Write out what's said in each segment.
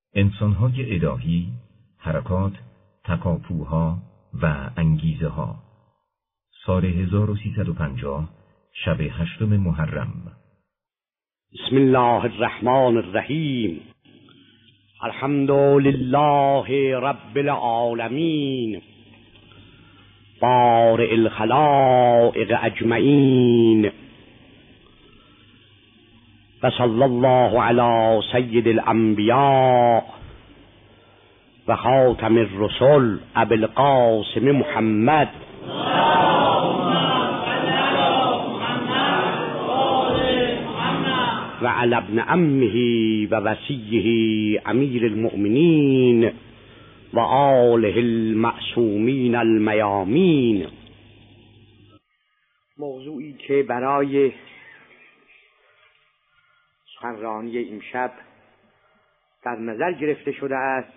انسان‌های الهی، حرکات، تکاپوها و انگیزه ها. سال 1350 شب 8 محرم. بسم الله الرحمن الرحیم. الحمد لله رب العالمین، بارئ الخلائق اجمعین، و صلی الله علی سید الانبیاء و خاتم الرسل ابی القاسم محمد و علی ابن عمه و وصیه امیر المؤمنین و آله المعصومین المیامین. موضوعی که برای سخنرانی امشب در نظر گرفته شده است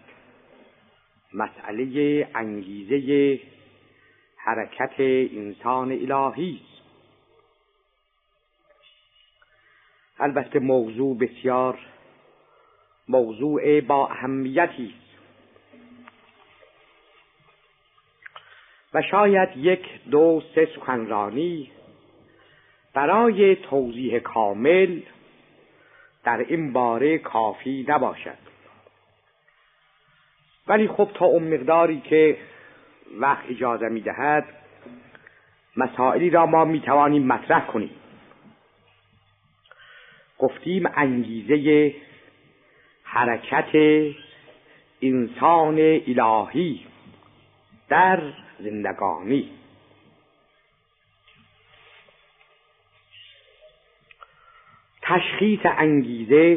مسئله انگیزه حرکت انسان الهی است. البته موضوع بسیار موضوع با اهمیتی است و شاید 1، 2، 3 سخنرانی برای توضیح کامل در این باره کافی نباشد، ولی خب تا اون مقداری که وقت اجازه می‌دهد مسائلی را ما می‌توانیم مطرح کنیم. گفتیم انگیزه حرکت انسان الهی در زندگانی. تشخیص انگیزه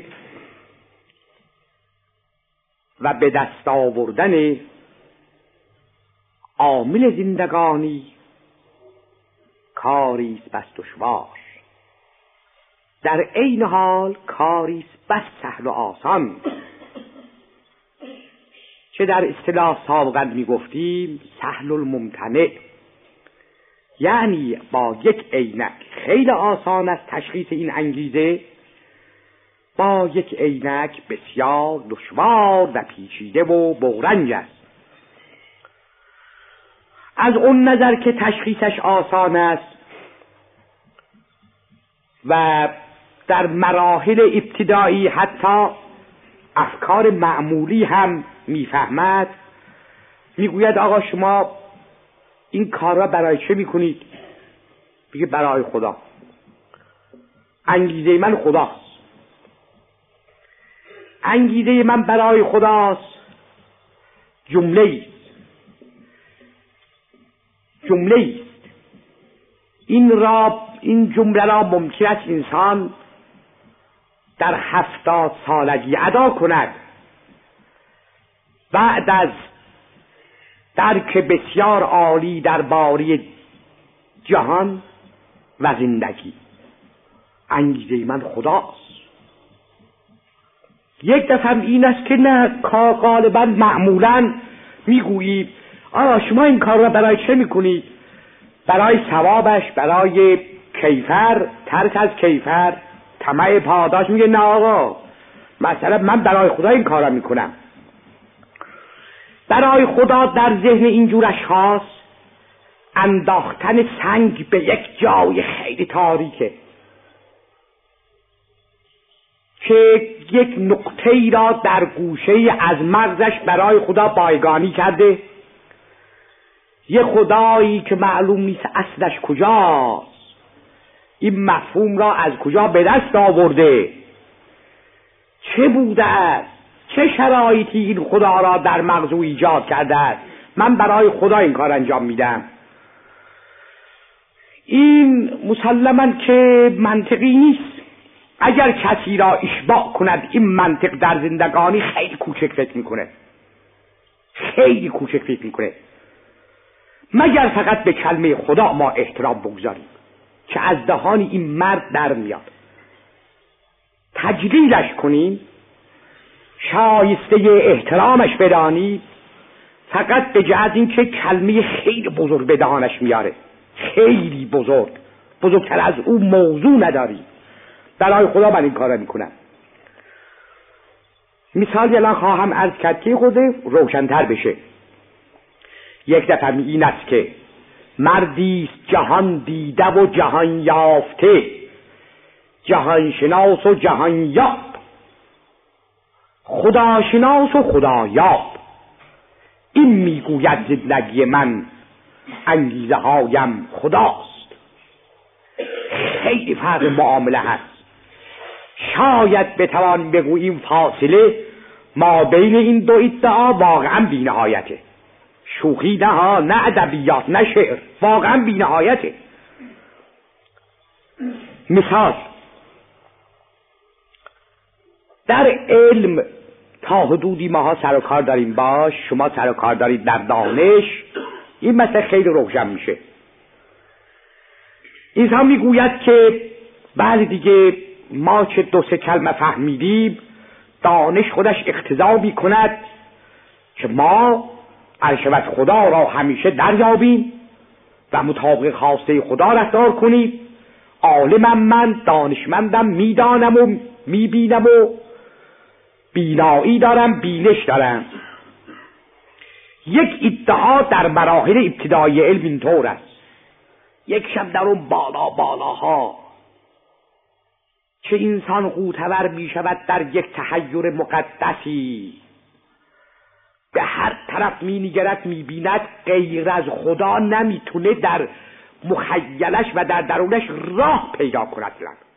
و به دست آوردن عامل زندگانی کاری است بس دشوار، در عین حال کاری است بس سهل و آسان، چه در اصطلاح سابقا میگفتیم سهل الممتنع، یعنی با یک عینک خیلی آسان است تشخیص این انگیزه، با یک عینک بسیار دشوار و پیچیده و بغرنج است. از اون نظر که تشخیصش آسان است و در مراحل ابتدایی حتی افکار معمولی هم میفهمد، میگوید آقا شما این کار را برای چه میکنید؟ بگه برای خدا، انگیزه من خداست، انگیزه من برای خداست. جمله است این جمله را ممکن است انسان در 70 سالگی ادا کند بعد از درک بسیار عالی درباره جهان و زندگی. انگیزه من خداست. یک دفعه این است که نه، غالبا معمولا میگویی آقا شما این کار را برای چه میکنید؟ برای ثوابش، برای کیفر، ترک از کیفر، طمع پاداش. میگه نه آقا، مثلا من برای خدا این کار را میکنم. برای خدا در ذهن اینجور اشخاص انداختن سنگ به یک جای خیلی تاریکه که یک نقطه‌ای را در گوشه از مغزش برای خدا بایگانی کرده، یه خدایی که معلوم نیست اصلش کجاست، این مفهوم را از کجا به دست آورده، چه بوده است، چه شرایطی این خدا را در مغز او ایجاد کرده است، من برای خدا این کار انجام میدم. این مسلماً که منطقی نیست. اگر کسی را اشباع کند این منطق در زندگانی، خیلی کوچک فکر میکنه، مگر فقط به کلمه خدا ما احترام بگذاریم که از دهان این مرد در میاد، تجلیلش کنیم، شایسته احترامش بدانیم، فقط به جهت این که کلمه خیلی بزرگ به دهانش میاره، خیلی بزرگتر از او موضوع نداری. برای خدا من این کار را میکنم. مثالی الان خواهم عرض کرد که خود روشن‌تر بشه. یک دفعه این است که مردی جهان دیده و جهان یافته، جهان شناس و جهان یاب، خدا شناس و خدا یاب. این میگوید زندگی من انگیزه هایم خداست. خیلی فرق معامله هست. شاید بتوان بگوییم فاصله ما بین این دو ادعا واقعا بی‌نهایته. شوخی نه ها، نه ادبیات نه شعر، واقعا بی‌نهایته. مثال در علم تا حدودی ماها سر و کار داریم باش، شما سر و کار دارید در دانش، این مسئله خیلی روشن میشه. اینها میگوید که بعد دیگه ما چه دو سه کلمه فهمیدیم، دانش خودش اقتضا میکند که ما عرشبت خدا را همیشه دریابیم و مطابق خواسته خدا رفتار کنیم. عالمم من، دانشمندم، میدانم و میبینم و بینایی دارم، بینش دارم. یک ادعا در مراحل ابتدایی علم اینطور است. یک شب در اون بالاها چه انسان قوتور می شود در یک تحیر مقدسی، به هر طرف می نگرد می بیند غیر از خدا نمیتونه در مخیلش و در درونش راه پیدا کند.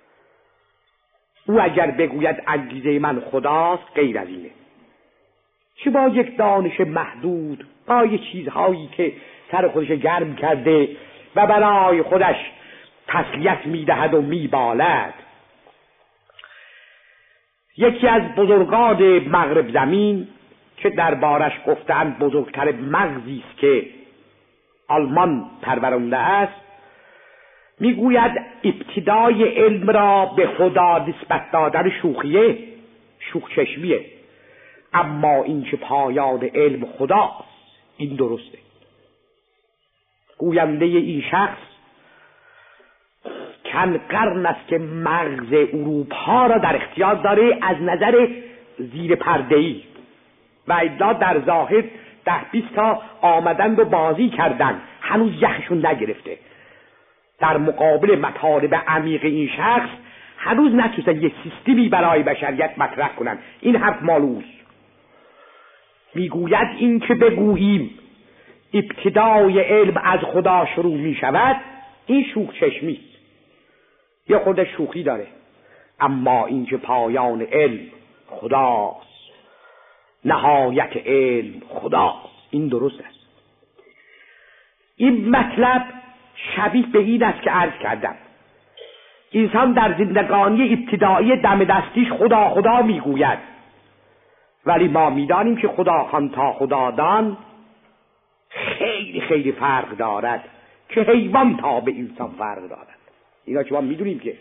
او اگر بگوید انگیزه من خداست، غیر از اینه. چه با یک دانش محدود، با یک چیزهایی که سر خودش گرم کرده و برای خودش تسلیت میدهد و میبالد. یکی از بزرگان مغرب زمین که دربارش گفتند بزرگتر مغزی است که آلمان پرورانده است، میگوید ابتدای علم را به خدا نسبت دادن شوخیه، شوخ چشمیه، اما این که پایان علم خداست این درسته. گوینده این شخص چند قرن است که مغز اروپا را در اختیار داره از نظر زیر پرده‌ای و الا در ظاهر 10-20 تا آمدند و بازی کردند، هنوز یخشون نگرفته. در مقابل مطالب عمیق این شخص هنوز نتونستن یک سیستمی برای بشریت مطرح کنن. این حرف مالوس. میگوید این که بگوییم ابتدای علم از خدا شروع می شود، این شوخ چشمی است، یا خودش شوخی داره. اما این که پایان علم خداست، نهایت علم خداست، این درست است. این مطلب شبیه به این است که عرض کردم. انسان در زندگانی ابتدایی دم دستیش خدا خدا میگوید، ولی ما میدانیم که خدا خان تا خدادان خیلی خیلی فرق دارد، که حیوان تا به انسان فرق دارد. اینا که ما میدونیم که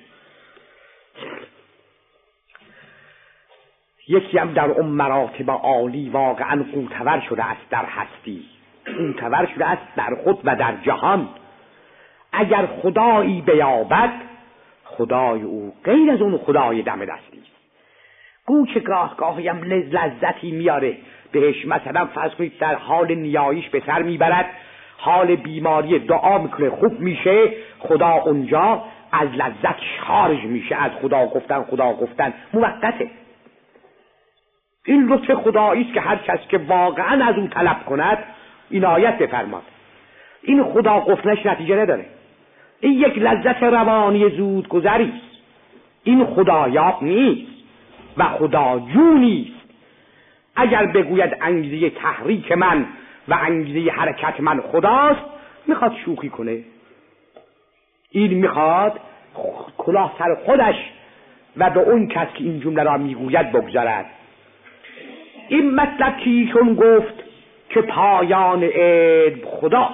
یکی هم در اون مراتب عالی واقعا قوتور شده است در هستی، قوتور شده است در خود و در جهان. اگر خدایی بیابد، خدای او غیر از اون خدای دم دستی است. گو که گاهی هم لذتی میاره بهش. مثلا فرض کنید در حال نیایش به سر میبرد، حال بیماری دعا میکنه خوب میشه، خدا اونجا از لذت خارج میشه. از خدا گفتن موقته. این لطف خدایی است که هر کس که واقعا از اون طلب کند عنایت بفرماد. این خدا گفتنش نتیجه نداره. این یک لذت روانی زود گذری است. این خدایاب نیست و خداجو نیست. اگر بگوید انگیزه تحریک من و انگیزه حرکت من خداست، میخواد شوخی کنه. این میخواد کلاه سر خودش و به اون کس که این جمله را میگوید بگذارد. این مطلب که ایشون گفت که پایان علم خداست،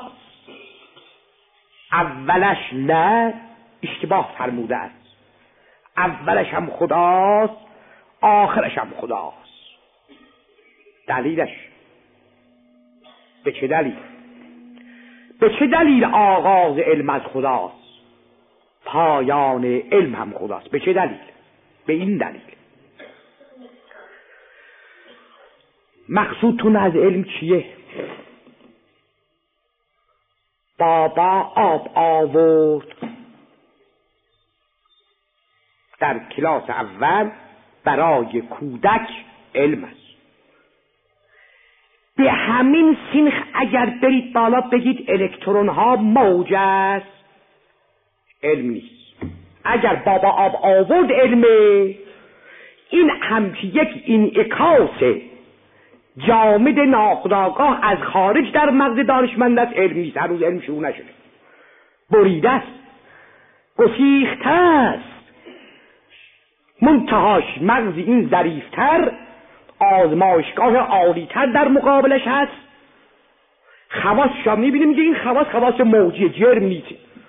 اولش نه، اشتباه فرموده است. اولش هم خداست، آخرش هم خداست. دلیلش به چه دلیل؟ به چه دلیل آغاز علم از خداست، پایان علم هم خداست؟ به چه دلیل؟ به این دلیل مقصودتون از علم چیه؟ بابا آب آورد در کلاس اول برای کودک علم است. به همین سینخ اگر برید بالا بگید الکترون ها موج است، علم نیست. اگر بابا آب آورد علمه، این همچی یک انعکاس جامد ناخودآگاه از خارج در مغز دانشمند است، علم نیست. هنوز علم شروع نشده، بریده است، گسیخته است. منتهاش مغز این ظریفتر، آزمایشگاه عالیتر در مقابلش هست. خواصش هم میبینیم که این خواص موجی، جرم نیست،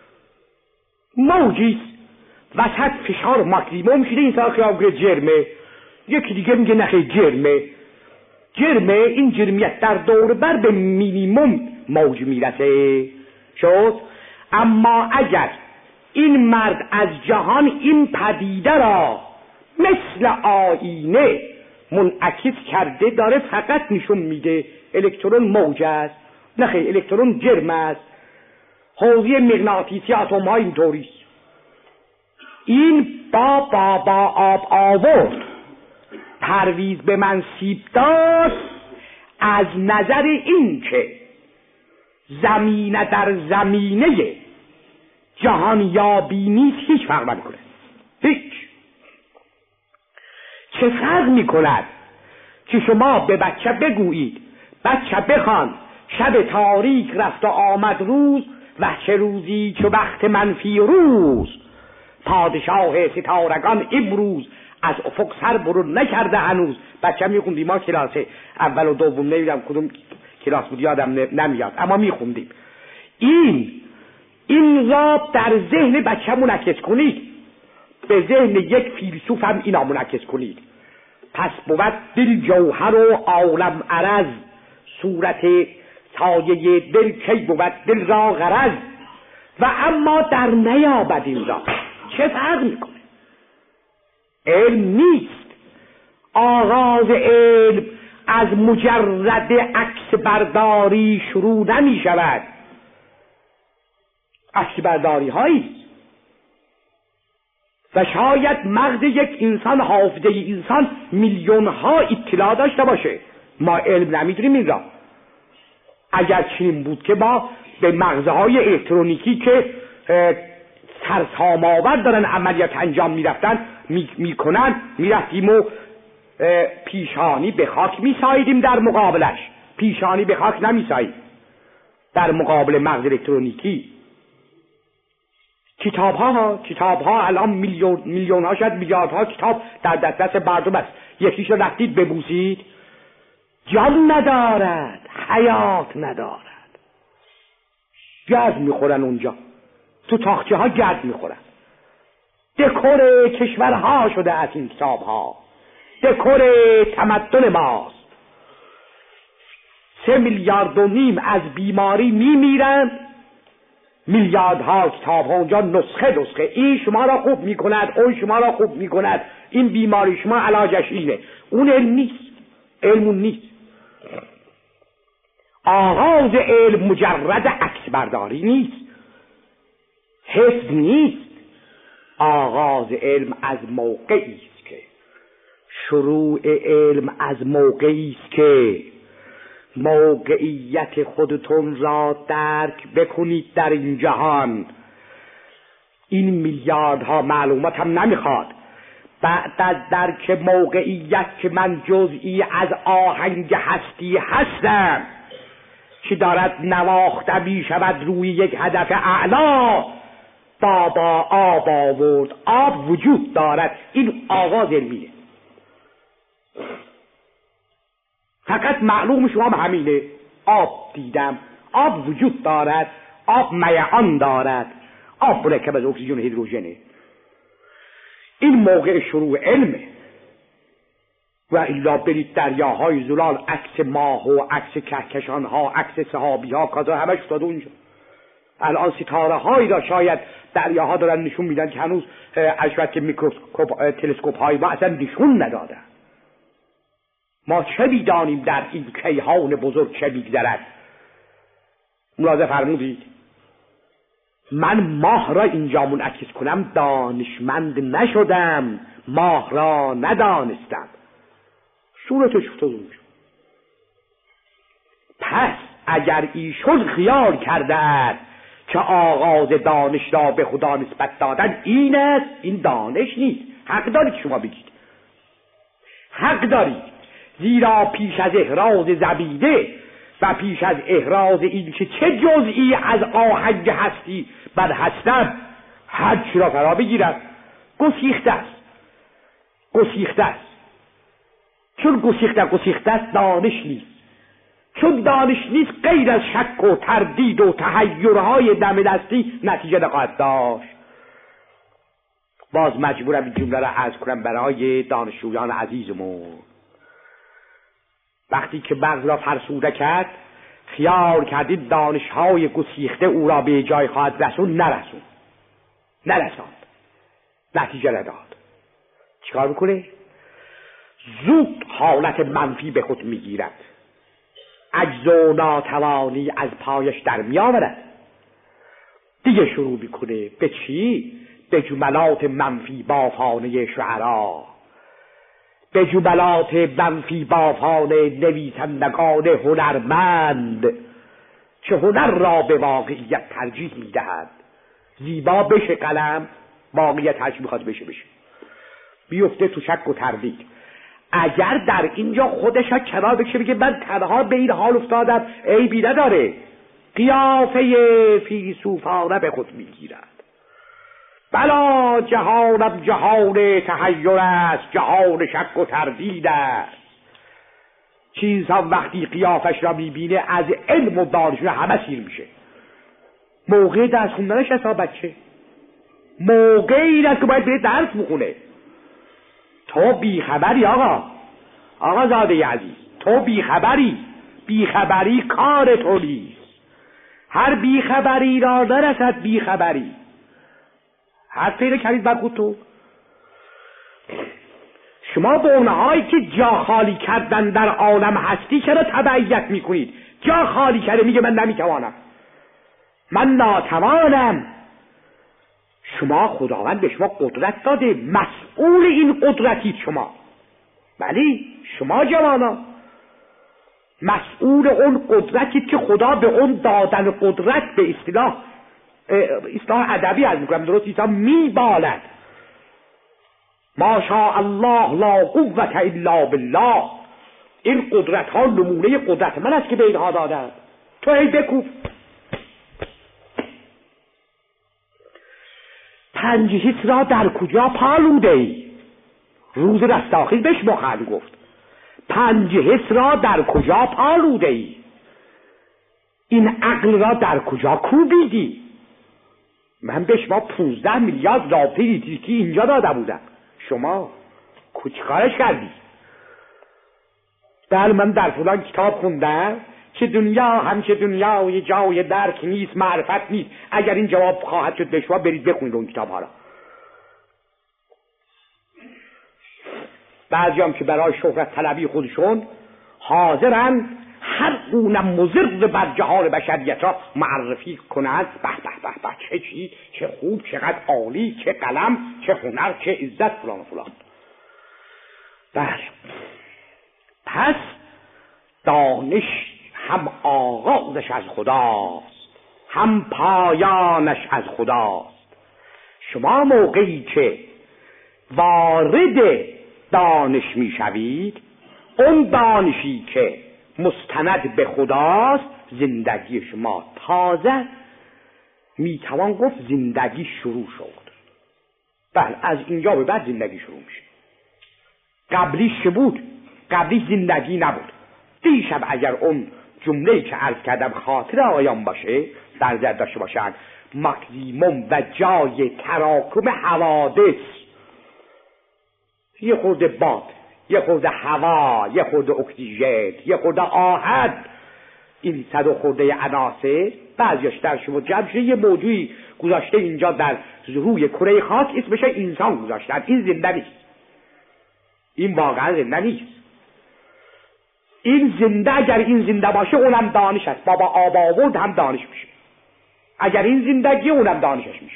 موجیست. وسط فشار ماکسیموم شده، این سال خیال که جرمه، یکی دیگه میگه نخی جرمه. این جرمیت در دور بر به مینیموم موج میرسه شد. اما اگر این مرد از جهان این پدیده را مثل آینه منعکس کرده، داره فقط نشون میده الکترون موج است، نخیر الکترون جرم است. حوزه مغناطیسی اتم ها اینطوریست. این بابا آب آورد پرویز به من سیب داد، از نظر این که زمینه در زمینه جهان یابی نیست، هیچ فرق نمیکنه. هیچ. چه فرق میکند که شما به بچه بگویید بچه بخوان شب تاریک رفت و آمد روز، و چه روزی چو وقت منفی روز، پادشاه ستارگان امروز از افق سر برون نکرده هنوز. بچه میخوندیم، ما کلاس اول و دوم نمیدونم کدوم کلاس بود یادم نمیاد، اما میخوندیم. این را در ذهن بچه منعکس کنید، به ذهن یک فیلسوف هم اینا منعکس کنید. پس بود دل جوهر و عالم عرض، صورت سایه دل کی بود دل را غرض، و اما در نیابد این را. چه فرق میکنه؟ علم نیست. آغاز علم از مجرد عکس برداری شروع نمی شود. عکس برداری هاییست و شاید مغز یک انسان، حافظه انسان میلیون ها اطلاع داشته باشه، ما علم نمیدونیم این را. اگر چنین بود که ما به مغزهای الکترونیکی که سرسام‌آور دارن عملیات انجام میکنن میرفتیم و پیشانی به خاک میساییدیم در مقابلش. پیشانی به خاک نمیسایید در مقابل مغز الکترونیکی. کتاب ها الان میلیون ها شاید میلیاردها کتاب در دسترس مردم است. یکیش رو رفتید ببوسید، جان ندارد، حیات ندارد، گرد میخورن اونجا، تو تاخچه ها گرد میخورن. دکور کشورها شده از این کتاب ها، دکور تمدن ماست. 3.5 میلیارد از بیماری میمیرند، میلیاردها کتاب ها اونجا نسخه. این شما را خوب میکند، اون شما را خوب میکند، این بیماری شما علاجش اینه. اون علم نیست، علمون نیست. آغاز علم مجرد عکس برداری نیست، حس نیست. آغاز علم از موقعی است که شروع علم از موقعی است که موقعیت خودتون را درک بکنید در این جهان. این میلیاردها معلومات هم نمیخواد. بعد از درک موقعیت که من جزئی از آهنگ هستی هستم که دارد نواخته می شود روی یک هدف اعلا، بابا آب آورد، آب وجود دارد. این آغاز علمیه. فقط معلوم شما همینه. آب دیدم، آب وجود دارد، آب میعان دارد، آب مرکب از اکسیژن و هیدروژنه. این موقع شروع علمه. و الا برید دریاهای زلال، عکس ماه و عکس کهکشان ها، عکس سحابی ها، کازا همش افتاده اونجا. الان ستاره هایی را شاید دریاها دارن نشون میدن که هنوز البته میکروسکوپ تلسکوپ هایی ما اصلا نشون ندادن. ما چه میدانیم در این کیهان بزرگ چه میگذرد؟ ملاحظه فرمودید من ماه را اینجا منعکس کنم دانشمند نشدم، ماه را ندانستم. صورتش افتاد. پس اگر ایشون خیال کرده است که آغاز دانش را به خدا نسبت دادن این است، این دانش نیست. حق دارید شما بگید، حق دارید، زیرا پیش از احراز زبیده و پیش از احراز این که چه جزئی از آهنگ هستی بر هستم حد را فرا بگیرد، گسیخته است. گسیخته است. چون گسیخته است دانش نیست. چون دانش نیست غیر از شک و تردید و تحیرهای دم دستی نتیجه نخواهد داشت. باز مجبورم این جمله را عرض کنم برای دانشجویان عزیزمون. وقتی که مغز را فرسوده کرد خیال کردید دانشهای گسیخته او را به جای خواهد رسون، نرساند، نتیجه نداد. چیکار میکنه؟ زود حالت منفی به خود میگیرد، عجز و ناتوانی از پایش در میآورد، دیگه شروع میکنه به چی؟ به جملات منفی بافانه شعرا، به جملات منفی بافانه نویسندگان هنرمند که هنر را به واقعیت ترجیح میدهد. زیبا بشه قلم، واقعیت هرچی میخواد بشه بیفته تو شک و تردید. اگر در اینجا خودش ها کنار بکشه بگه من تنها به این حال افتادم، عیبی نداره، قیافه فیلسوفانه به خود میگیرد. بلا جهانم جهان تحیر است، جهان شک و تردید است. چیزها وقتی قیافش را میبینه از علم و دانش همه سیر میشه. موقع درس خوندنش هست بچه، موقع این است که باید بره درس بخونه. تو بیخبری آقا زاده عزیز، تو بیخبری کار تو نیست. هر بیخبری را نرسد بیخبری. حرف پیدا کردید بر خودتون. شما به اونهایی که جا خالی کردن در عالم هستی چرا تبعیت میکنید؟ جا خالی کرده میگه من نمیتوانم، من ناتوانم. شما خداوند به شما قدرت داده، مسئول این قدرتید شما. ولی شما جوانا مسئول اون قدرتید که خدا به اون دادن قدرت به اصطلاح ادبی از میکنم درست ایسا میبالد. ماشاء الله لا قوة الا بالله. این قدرت ها نمونه قدرت من است که به اینها دادن. تو هی بکوب. 5 حس را در کجا پالوده ای؟ روز رستاخیز بهش مخل گفت 5 حس را در کجا پالوده ای؟ این عقل را در کجا کوبیدی؟ من به شما 15 میلیارد لاپی که اینجا داده بودم، شما چیکارش کردی؟ بله من در فلان کتاب خوندم که دنیا همچه دنیای جای درک نیست، معرفت نیست. اگر این جواب خواهد شد به شما برید بخونید اون کتاب ها را. بعضی هم که برای شهرت طلبی خودشون حاضرن هر گونه مضر بر جهان بشریت را معرفی کنند. به به به به چه چی، چه خوب، چقدر عالی، چه قلم، چه هنر، چه عزت، فلان و فلان. بله، پس دانش هم آغازش از خداست، هم پایانش از خداست. شما موقعی که وارد دانش میشوید، اون دانشی که مستند به خداست، زندگی شما تازه میتوان گفت زندگی شروع شد. بله، از اینجا به بعد زندگی شروع میشه. قبلیش چه بود؟ قبلیش زندگی نبود. دیشب اگر اون جمله‌ای که عرض کردم خاطر آیان باشه، در ذهن داشته باشن، ماکسیموم و جای تراکم حوادث، یه خورده باد، یه خورده هوا، یه خورده اکسیژن، یه خورده آهن، این 100 خورده عناصر بعضیش در شما جمع شده یه موضوعی گذاشته اینجا در روی کره خاک، اسمش انسان گذاشتن. این زنده نیست، این واقعا زنده نیست. این زنده، اگر این زنده باشه اونم دانش است. بابا آب آورد هم دانش میشه. اگر این زندگی اونم دانشش میشه.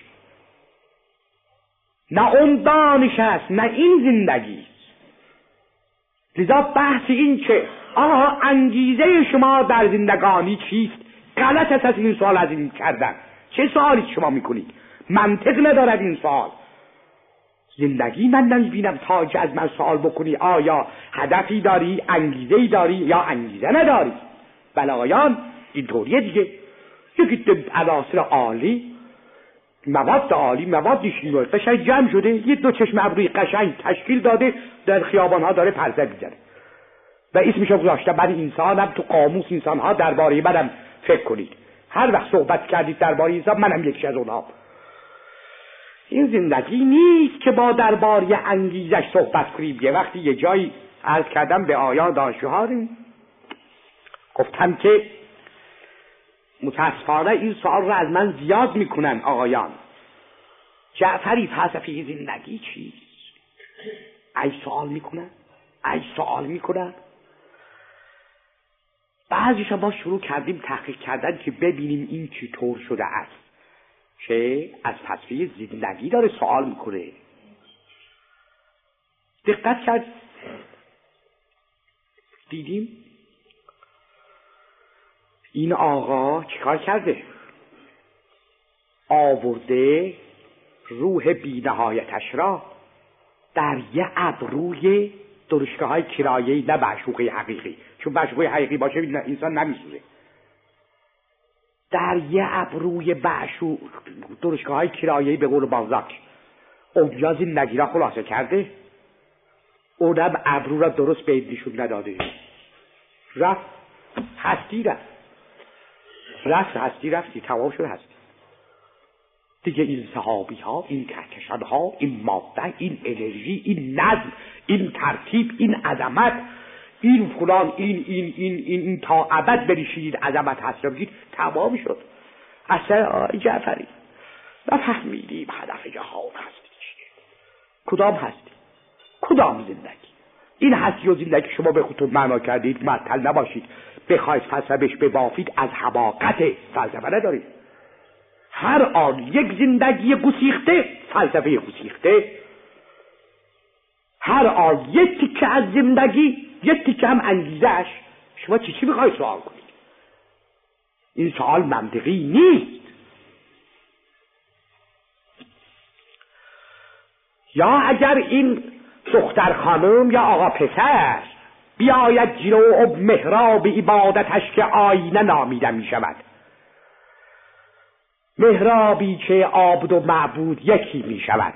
نه اون دانش است نه این زندگی است. لذا بحث این که آها انگیزه شما در زندگانی چیست، غلط است از این سوال از این کردن. چه سوالی شما میکنید؟ منطق ندارد این سوال. زندگی من نمیبینم تا که از من سوال بکنی آیا هدفی داری، انگیزه‌ای داری یا انگیزه نداری. بلایان اینطوریه دیگه. یکی عناصر عالی، مواد عالی، مواد شیمیایی قشنگ جمع شده، یه دو چشم ابروی قشنگ تشکیل داده، در خیابان‌ها داره پرسه می‌زنه و اسمشو گذاشته من انسانم. تو قاموس انسان‌ها درباره منم فکر کنید. هر وقت صحبت کردید درباره انسان منم یکی از اونها. این زندگی نیست که با درباره انگیزش صحبت کنیم. یه وقتی یه جایی عرض کردم به آیان دانشجوها، گفتم که متاسفانه این سوال رو از من زیاد میکنن آقایان. جعفری فلسفه زندگی چیست؟ ای سوال میکنن. بعضیش ما شروع کردیم تحقیق کردن که ببینیم این چطور شده است که از فلسفه زندگی داره سوال میکنه. دقت کرد دیدیم این آقا چیکار کرده؟ آورده روح بی‌نهایتش را در یه ابروی درشگاه‌های کرایه‌ای، نه معشوقه حقیقی، چون معشوقه حقیقی باشه انسان نمیسوزه. در یه ابروی درشگاه‌های کرایه‌ای به قول بازاک اونجا زندگی را خلاصه کرده. اونم ابرو را درست به این نشون نداده. رفت هستی تمام شده هستی دیگه. این سحابی ها، این کهکشان ها، این ماده، این انرژی، این نظم، این ترتیب، این عظمت، این فلان، این تا ابد بریشید عظمت هست رو بگید تمام شد. اصلا آقای جعفری نفهمیدیم هدف جهان هستی چیه. کدام هستی؟ کدام زندگی؟ این هستی و زندگی شما به خودتون معنا کردید، معطل نباشید. بخواید فلسفه بهش ببافید از حماقت فلسفه ندارید. هر آن یک زندگی گسیخته، فلسفه گسیخته. هر آن یک تیکه از زندگی، یک تیکه هم انگیزش. شما چی میخواید سوال کنید؟ این سوال منطقی نیست. یا اگر این دختر خانم یا آقا پسر بیاید جلو محراب عبادتش که آینه نامیده می شود، محرابی که عابد و معبود یکی می شود،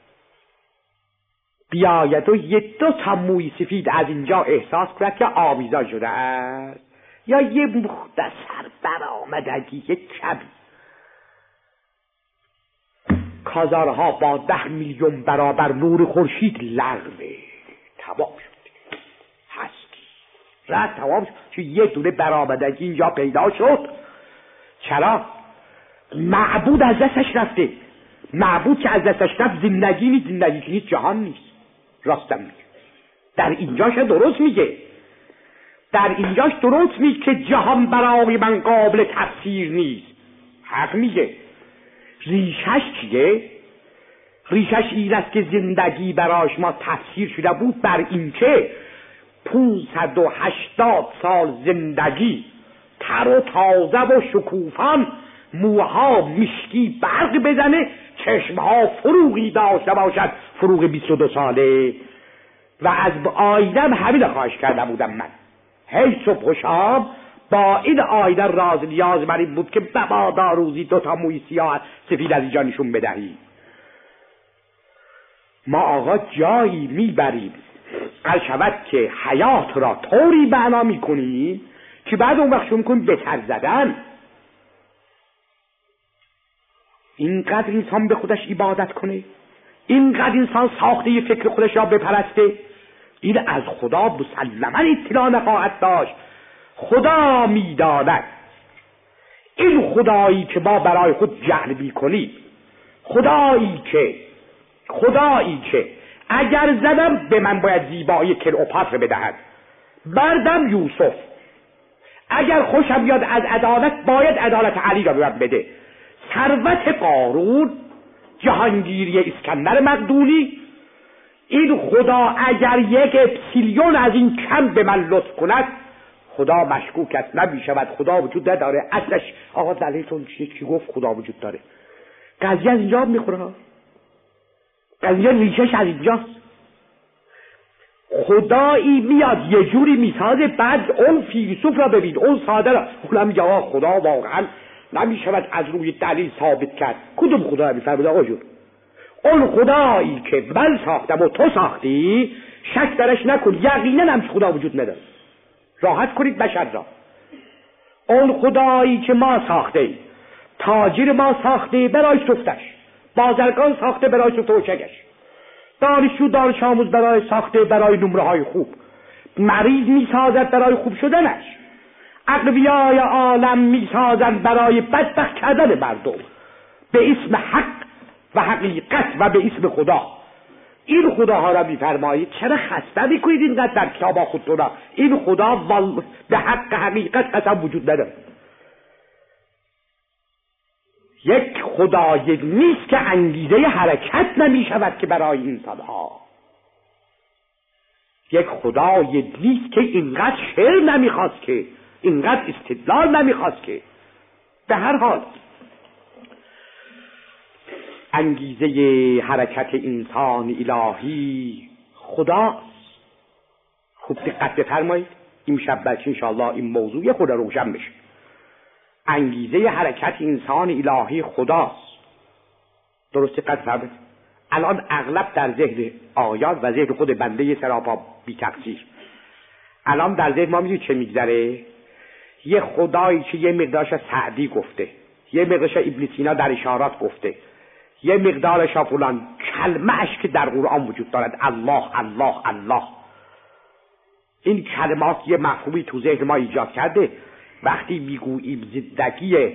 بیاید و یه دو تا موی سفید از اینجا احساس کند که آویزان شده است، یا یه مختصر برآمدگی، یه کبی، کازارها با 10 میلیون برابر نور خورشید لغوه، تمام شد هستی رد تمام شد. چون یه دونه برآمدگی اینجا پیدا شد. چرا؟ معبود از دستش رفته. معبود که از دستش رفت زندگی نیست. زندگی که نیست جهان نیست. راستم میگه. در اینجاش درست میگه. در اینجاش درست میگه که جهان برای من قابل تفسیر نیست. حق میگه. ریشش چیه؟ ریشش این است که زندگی براش ما تفسیر شده بود بر این که 580 سال زندگی تر و تازه و شکوفان، موها مشکی برق بزنه، چشمها فروغی داشته باشد، فروغ 22 ساله. و از آیدم همین خواهش کرده بودم من. هی صبح و شام با این آیده راز نیاز من این بود که مبادا روزی 2 تا موی سیاه سفید از اینجا نشون بدهی. ما آقا جایی میبریم قل شود که حیات را طوری معنا میکنیم که بعد اون وقت شروع میکنیم بتر زدن. اینقدر انسان به خودش عبادت کنه، اینقدر انسان ساخته فکر خودش را بپرسته، این از خدا مسلما اطلاع نخواهد داشت. خدا میداند. این خدایی که ما برای خود جهل میکنیم، خدایی که اگر زدم به من باید زیبایی کلئوپاتر بدهد، بردم یوسف. اگر خوشم بیاد از عدالت، باید عدالت علی را به من بده. ثروت قارون، جهانگیری اسکندر مقدونی، این خدا اگر یک اپسیلیون از این کم به من لطف کند، خدا مشکوک است، نمی شود خدا وجود نداره. اصلش آقا دلیلتون چی گفت خدا وجود داره؟ قضیه از اینجا میخوره ها، قضیه ریشش از اینجاست. خدایی میاد یه جوری میسازه، بعد اون فیلسوف را ببین، اون ساده را، اونم میگه آقا خدا واقعا نمی شود از روی دلیل ثابت کرد. کدوم خدا را میفرمود آقا جون؟ اون خدایی که من ساختم و تو ساختی، شک درش نکن، یقینا هم خدا وجود نداره. راحت کنید بشر را. اون خدایی که ما ساخته، تاجر ما ساخته برای شفتش، بازرگان ساخته برای شفت و چگش، دانشجو دانش آموز برای ساخته برای نمره های خوب، مریض میسازد برای خوب شدنش، اقویای عالم میسازد برای بدبخت کردن مردم به اسم حق و حقیقت و به اسم خدا. این خداها را میفرمایید چرا خسته میکنید اینقدر در کتاب خودتون؟ این خدا به حق حقیقت قسم وجود نداره. یک خدای نیست که انگیزه حرکت نمیشود که برای انسانها. یک خدای نیست که اینقدر شعر نمیخواست، که اینقدر استدلال نمیخواست. که به هر حال انگیزه حرکت انسان الهی خداست. خوب دقت بفرمایید، این شب بلکه انشاءالله این موضوع خود روشن بشه. انگیزه حرکت انسان الهی خداست. درست دقت فرمایید. الان اغلب در ذهن آیات و ذهن خود بنده سراپا بی تقصیر، الان در ذهن ما میدونید چه میگذره؟ یه خدایی که یه مقدارش سعدی گفته، یه مقدارش ابن سینا در اشارات گفته، یه مقدارش فلان کلمه اش که در قرآن وجود دارد، الله الله الله. این کلمات یه مفهومی تو ذهن ما ایجاد کرده. وقتی میگوییم زندگی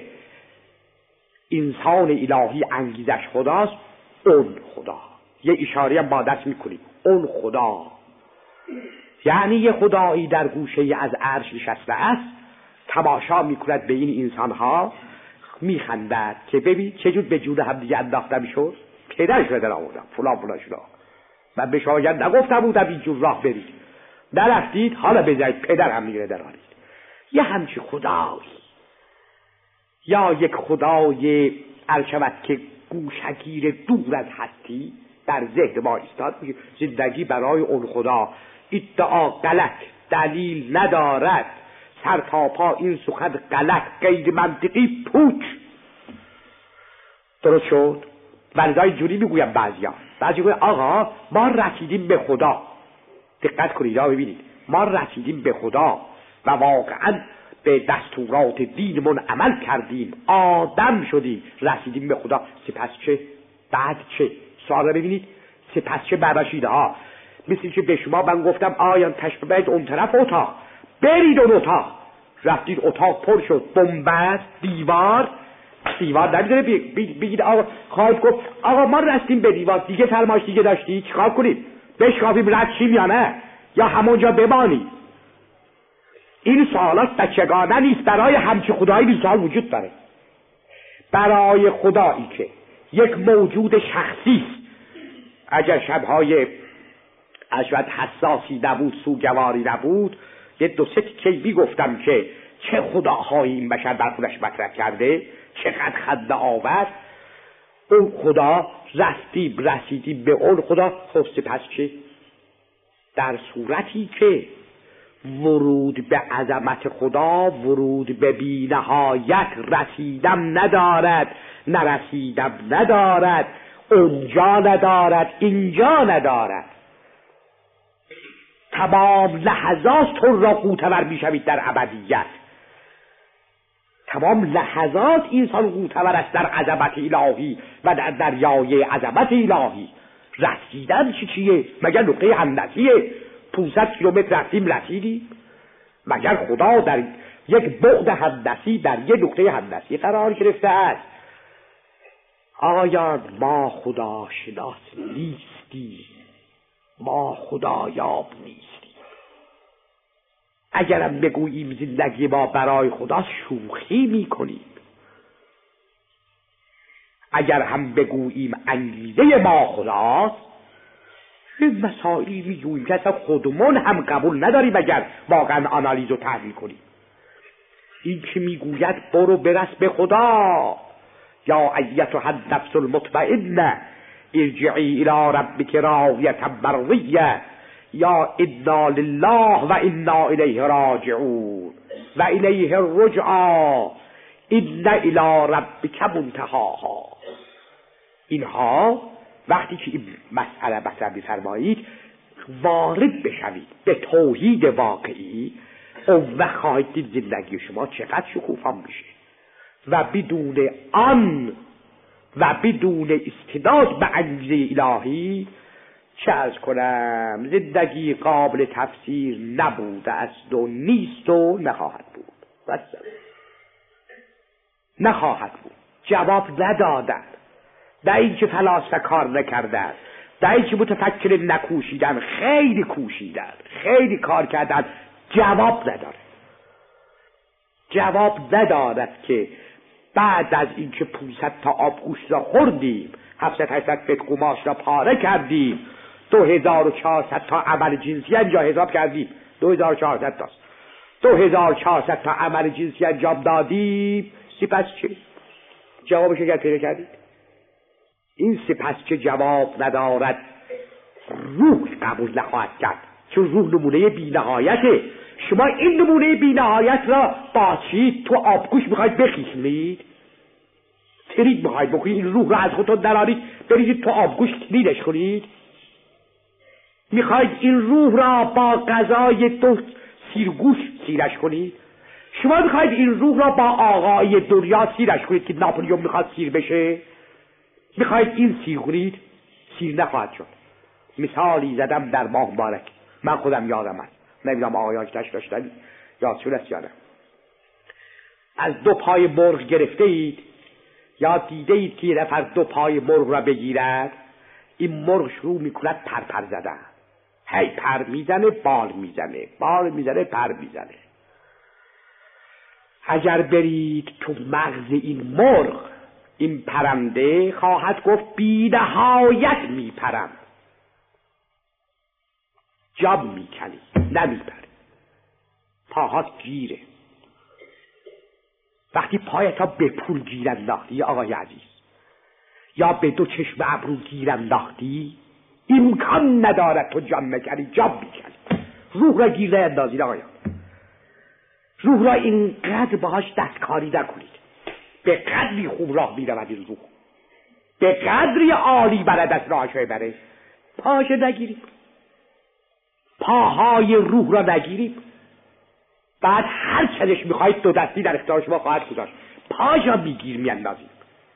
انسان الهی انگیزش خداست، اون خدا، یه اشاره هم با دست میکنیم، اون خدا یعنی یه خدایی در گوشه از عرش نشسته است، تماشا میکند به این انسانها، میخندد که ببین چجور به جون هم دیگه انداخته میشد. پدرش رو در آوردم فلان فلان شده، من به شما نگفتم بودم اینجور راه برید، نرفتید، حالا بذارید پدر هم میگیره در آرید. یه همچی خدایی، یا یک خدای الشود که گوشگیر دور از هستی در ذهن ما ایستاد میشه. زندگی برای اون خدا ادعا غلط، دلیل ندارد، سر تا پا این سخن غلط، غیر منطقی، پوچ. درست شد؟ ولذا جوری میگویم بعضی گویم آقا ما رسیدیم به خدا. دقت کنید ببینید، ما رسیدیم به خدا و واقعا به دستورات دینمون عمل کردیم، آدم شدیم، رسیدیم به خدا. سپس چه؟ بعد چه؟ سوال ببینید، سپس چه برشیده ها؟ مثل که به شما من گفتم آیان تشبه باید اون طرف اتاق، برید اون اتاق، رفتید اتاق پر شد، بنبست، دیوار نمیدونه بگید آقا خواهد گفت آقا ما رسیدیم به دیوار، دیگه سرماش دیگه داشتی چیکار کنیم؟ بشکافیم رد شیم یا نه؟ یا همونجا بمانید؟ این سوالات بچگانه نیست، برای همچی خدایی بیسال وجود داره. برای خدایی که یک موجود شخصی است، اگر شبهای اشوت حساسی نبود، سوگواری نبود، یه دو سه تیکه گفتم که چه خداهایی این بشر بر خودش مطرح کرده، چقدر خنده آور. اون خدا رسیدیم به اون خدا. خب سپس چه؟ در صورتی که ورود به عظمت خدا، ورود به بی نهایت، رسیدم ندارد، نرسیدم ندارد، اونجا ندارد، اینجا ندارد. تمام لحظات تو را قوتور میشوید در ابدیت. تمام لحظات انسان قوتور است در عظمت الهی و در دریای عظمت الهی. رسیدن چیه؟ مگر نقطه هندسیه؟ 500 کیلومتر رفتیم رسیدیم؟ مگر خدا در یک بعد هندسی، در یک نقطه هندسی قرار گرفته است؟ آیا ما خدا شناس نیستیم؟ ما خدایاب نیستیم؟ اگرم بگوییم زندگی ما برای خداست شوخی میکنیم، اگر هم بگوییم انگیزه ما خداست یه مسائلی میگوییم که اصلا خودمون هم قبول نداریم اگر واقعا آنالیز و تحلیل کنیم. این که میگوید برو برس به خدا، یا ایتها النفس المطمئنه ارجعی الی ربک راضیة مرضیة، یا انا لله و انا الیه راجعون و الیه الرجعی ان الی ربک منتهاها. اینها وقتی که این مسئله مطرح می‌فرمایید وارد بشوید به توحید واقعی، اون وقت خواهید دید زندگی شما چقدر شکوفا میشه و بدون آن و بدون استناد به انگیزه الهی چه از کنم زندگی قابل تفسیر نبوده است و نیست و نخواهد بود. بس نخواهد بود. جواب ندادن، نه اینکه فلاسفه کار نکردن، نه اینکه متفکر نکوشیدن، خیلی کوشیدن، خیلی کار کردن، جواب نداره. جواب ندارد که بعد از اینکه 500 تا آبگوشت را خوردیم، 700 فت قماش را پاره کردیم، 2400 تا عمل جنسی انجام حساب کردیم، 2400 تاست، 2400 تا عمل جنسی انجام دادیم، سپس چه؟ جوابش اگر پیدا کردید؟ این سپس چه جواب ندارد، روح قبول نخواهد کرد، چون روح نمونه بی نهایته. شما این نمونه بی نهایت را با چی تو آبگوش میخواید بخیسونید؟ ترید میخواید بکنید این روح را از خودتون درارید بریزید تو آبگوش تریدش کنید؟ میخواید این روح را با غذای دو سیرگوش سیرش کنید؟ شما میخواید این روح را با آقای دنیا سیرش کنید که ناپلیون میخواد سیر بشه؟ میخواید این سیر کنید؟ سیر نخواهد شد. مثالی زدم در ماه مبارک، من خودم یادم هست، نمیدونم آقایان که داشتن یادشون است یا نه. از 2 پای مرغ گرفته اید یا دیده اید که یه نفر 2 پای مرغ را بگیرد، این مرغ شروع میکند پر زدن، هی پر میزنه بال میزنه، بال میزنه پر میزنه. اگر برید تو مغز این مرغ، این پرنده خواهد گفت بی نهایت میپرم، جاب میکنی نمیپره، پاهات گیره. وقتی پایتا به پول گیر انداختی آقای عزیز، یا به 2 چشم ابرو گیر انداختی، امکان ندارد تو جان نکنی، جاب میکنی. روح را گیر اندازید آقایان، روح را اینقدر باهاش دستکاری نکنید. به قدری خوب راه میرود این روح، به قدری عالی برد از راهش بره، پاش نگیریم، پاهای روح را نگیریم، بعد هر چنش میخواید 2 دستی در اختیار شما خواهد گذاشت، پاش را میگیر میاندازید.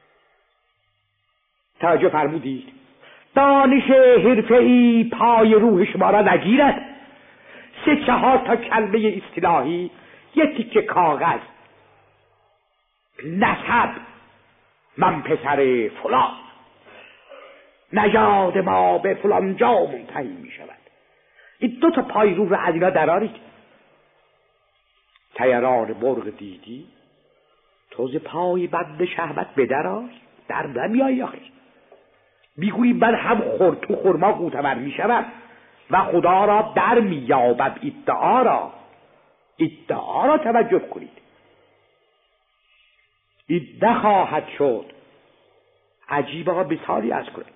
توجه فرمودید؟ دانش حرفه‌ای پای روح شما را نگیرد. 3-4 تا کلمه اصطلاحی، یه تیکه کاغذ، نسب، من پسر فلان، نژاد ما به فلان جا منتهی می شود. این 2 تا پای روح را از اینا درارید. طیران مرغ دیدی توز پای بند شهوت بدرار، در نمیایی آخر. میگویی من هم تو خورما قوتور می شود و خدا را در می یابم. ادعا را توجه کنید. این نخواهد شد. عجیب آقا مثالی از کنه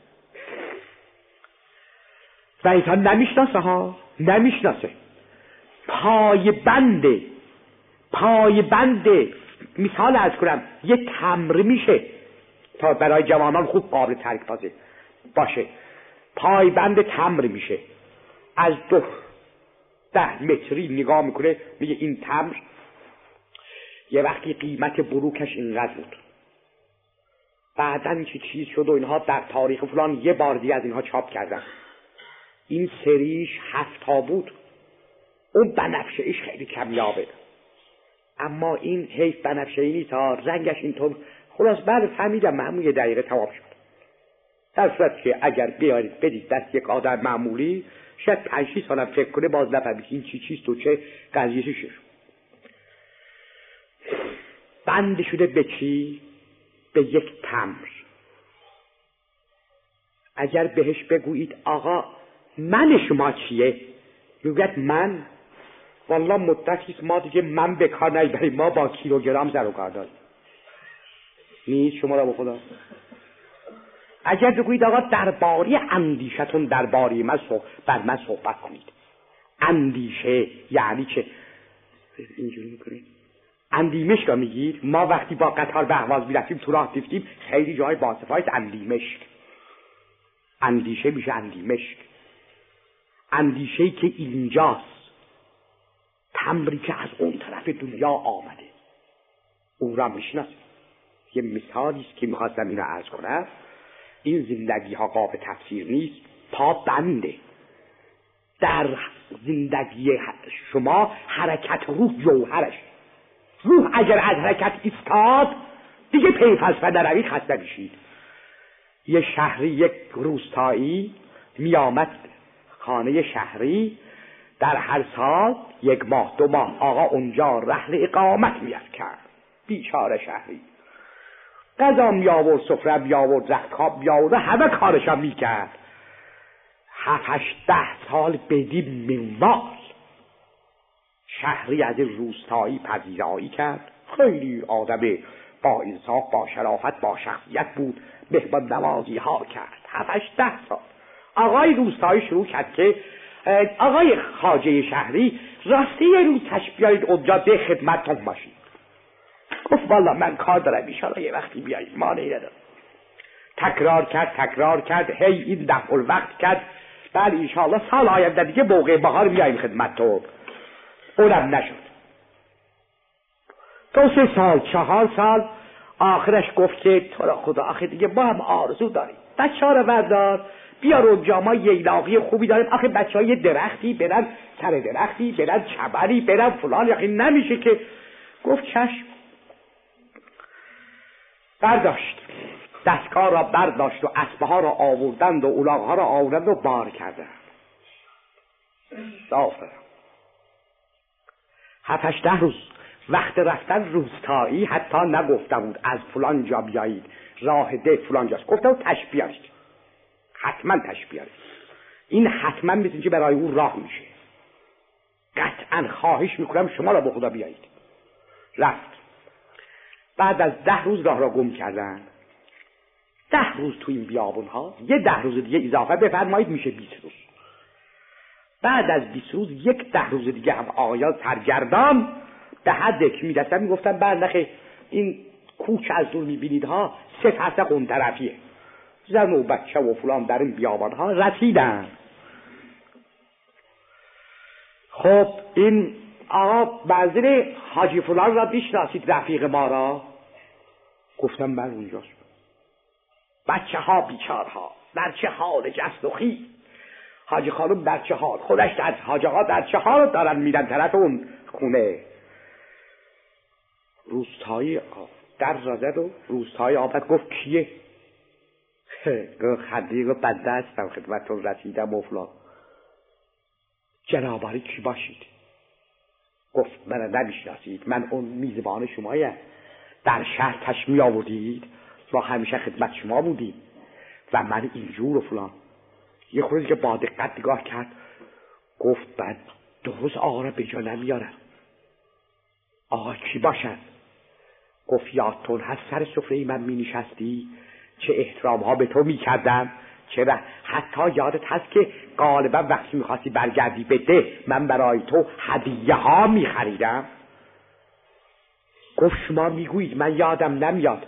و انسان نمیشناسه پای بنده مثال از کنم یه تمر میشه تا برای جوانان خوب قابل ترک باشه. پای بند تمر میشه، از 10 متری نگاه میکنه میگه این تمر یه وقتی قیمت بروکش اینقدر بود، بعدن چه چیز شد و اینها در تاریخ فلان یه بار دیگه از اینها چاپ کردن، این سریش 7 تا بود، اون بنفشه‌ایش خیلی کمیابه، اما این حیف بنفشه‌ای نیست ها، رنگش اینطور. خلاص بعد فهمیدم همون 1 دقیقه تمام شد. در صورت که اگر بیارید بدید دست یک آدم معمولی شاید 5-6 سالم فکر کنه باز نفهمید این چیست و چه قضیه چیه. بند شده به چی؟ به یک تمر. اگر بهش بگویید آقا من شما چیه؟ میگوید من، والله مدتیست ما دیگه من به کار نمیبریم، ما با کیلوگرم سر و کار داریم. نیست شما را به خدا. اگر بگویید آقا درباره اندیشتون درباره من بر من صحبت کنید. اندیشه یعنی چه؟ اینجوری میکنید اندیمشک را میگید. ما وقتی با قطار به اهواز میرفتیم تو راه دیدیم خیلی جای باصفایت اندیمشک. اندیشه میشه اندیمشک. اندیشه‌ای که اینجاست، تمری که از اون طرف دنیا آمده، او را میشناسید. یه مثالی است که میخواستم اینو عرض کنم. این زندگی ها قابل تفسیر نیست، پا بنده. در زندگی شما حرکت روح جوهرش. روح اگر از حرکت ایستاد دیگه پی فلسفه نروید خسته میشید. یه شهری، یک روستایی میامد خانه شهری، در هر سال 1 ماه 2 ماه آقا اونجا رحل اقامت می‌کرد. بیچاره شهری غذا میآورد، سفره میآورد، رختخواب میآورد، همه کارشا میکرد. 7-8-10 سال بدیم منوال. شهری از روستایی پذیرایی کرد. خیلی آدم با انصاف، با شرافت، با شخصیت بود. مهمان نوازی ها کرد. 7-8-10 سال آقای روستایی شروع کرد که آقای خواجه شهری راستی یه روز تشریف بیارید اونجا به خدمتتون باشید. گفت والا من کار دارم، ایشالا یه وقتی بیایید، مانعی ندارم. تکرار کرد، هی این دفع الوقت کرد. بله ایشالا سال آینده دیگه موقع بهار بیاییم خدمتتون. اونم نشد. 2-3 سال 4 سال آخرش گفت که تو را خدا آخه دیگه ما هم آرزو داریم، بچه ها رو بردار بیار اونجا، ما یه علاقه خوبی داریم. آخه بچه ها یه درختی برن سر درختی، برن چبری، برن فلان، یقین نمیشه که. گفت چشم. برداشت، دستگاه را برداشت و اسبه ها را آوردند و الاغ ها را آوردند و بار کردند. آفرین. 7-8 روز وقت رفتن روستایی حتی نگفته بود از فلان جا بیایید، راه ده فلان جاست، گفته بود تشریف بیارید، حتما تشریف بیارید. این حتما مثل که برای اون راه میشه. قطعا خواهش میکنم شما را به خدا بیایید. رفت. بعد از 10 روز راه را گم کردن. 10 روز تو این بیابون ها، یه 10 روز دیگه اضافه بفرمایید میشه 20 روز. بعد از 20 روز 10 روز دیگه هم آقایان سرگردان به حد که میرسن میگفتن برنخه این کوچ از دور میبینید ها 3 فرسخ اون طرفیه. زن و بچه و فلان در این بیابان ها رسیدن. خب این آقا منزل حاجی فلان را میشناسید رفیق ما را؟ گفتم من اونجاست. بچه ها بیچارها در چه حال جست و خیز، حاجی خانم در چه حال، خودش در حاجی ها در چه حال دارن میرن طرف اون خونه. روستایی در را زد و روستایی آمد گفت کیه؟ خندی گفت بنده هستم خدمتتون رسیدم و فلان. جنابالی کی باشید؟ گفت من نمیشناسید، من اون میزبان شمایم، در شهر تشریف می آوردید، ما همیشه خدمت شما بودیم و من اینجور و فلان. یه خورده که با دقت نگاه کرد گفت من 2 روز آقا را به جا نمیارم. آقا کی باشد؟ گفت یادتون هست سر سفره من می نشستی چه احترام ها به تو می کردم، چرا حتی یادت هست که غالبا وقتی میخواستی برگردی بده من برای تو هدیه ها می خریدم. گفت شما میگویید من یادم نمیاد.